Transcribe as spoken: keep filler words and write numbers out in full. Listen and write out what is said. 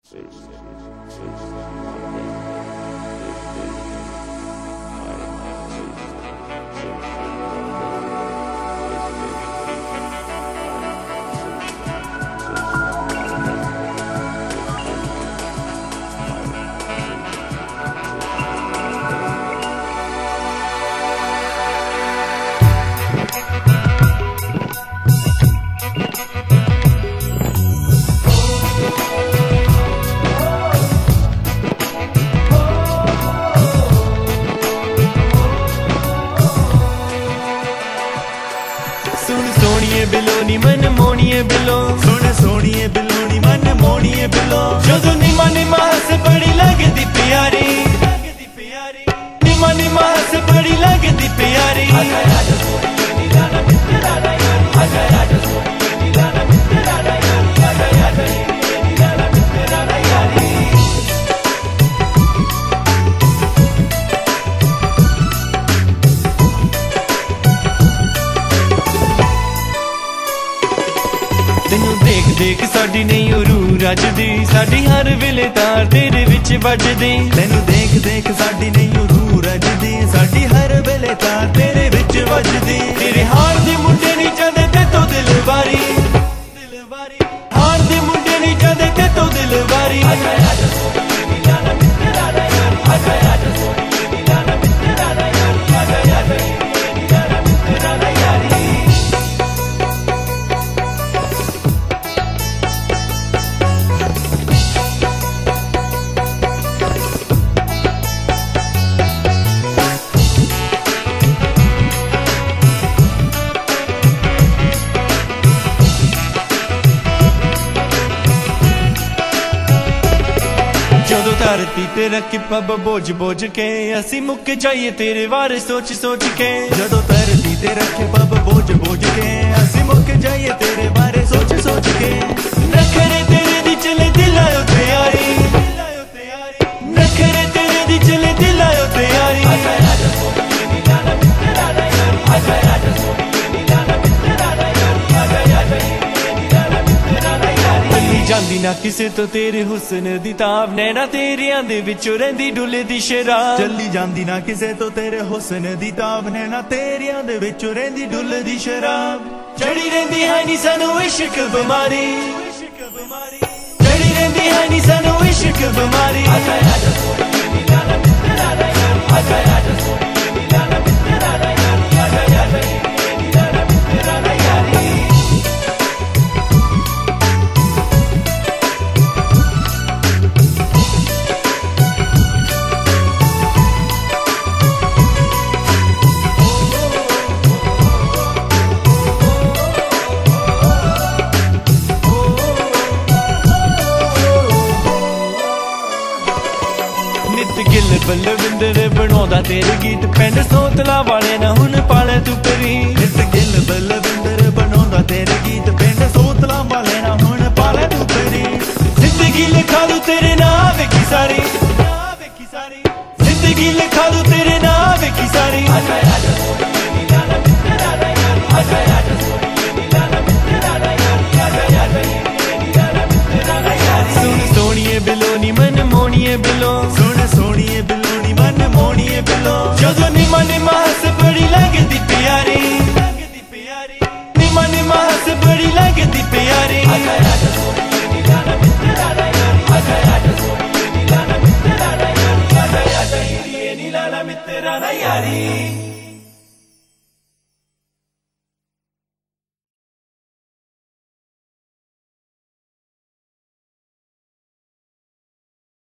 बिलोनी मन मोनिए बिलो सुन सोनिए बिलोनी मन मोनिए बिलो जो निमा निमा से बड़ी लगती प्यारी निमा निमा से बड़ी लगती प्यारी तेनू देख देख साडी नहीं रूह रजदी साडी हर वेले तार तेरे विच बजदी तेनू देख देख साडी नहीं रूह रजदी साडी हर वेले तार तेरे विच वजदी तेरे हार दे मुंडे नहीं चाहते ते तो दिलवारी हार दे मुंडे नहीं चाहते ते तो दिलवारी धरती ते रखी पब बोझ बोझ के असी मुक्के चाहिए तेरे बारे सोच सोच के जदों धरती ते रखे पब बोझ बोझ के असी मुक्के चाहिए तेरे बारे सोच सोच के नखरे तेरे दी चले दिल आयो तैयारी नखरे तेरे दी चले दिल आयो तैयारी जांदी ना किसे तो तेरे हुस्न दी ताब नैना तेरियां दे विचों रहिंदी डुले दी शराब चली जांदी ना किसे तो तेरे हुस्न दी ताब नैना तेरियां दे विचों रहिंदी डुले दी शराब चढ़ी रहिंदी है नी सानू इश्क बीमारी चढ़ी रहिंदी है नी सानू इश्क बीमारी गिल बलविंदर बनौदा तेरे गीत पिंड सोतला वाले ना हुन पाले तू परी नित गिल बलविंदर बनौदा तेरे गीत पिंड सोतला वाले ना हुन पाले तू परी जिंदगी लिखा लू तेरे नाम वेखी सारी जिंदगी लिखा लू तेरे नाम वेखी सारी सुन सोनिए बिलोनी मन मोनिए बिलो सुन सोनिए बिलोनी मन मोनिए बिलो जो निमा निमा से बड़ी लगती प्यारी निमा निमा से बड़ी लगती प्यारी नीला मित्र यारी।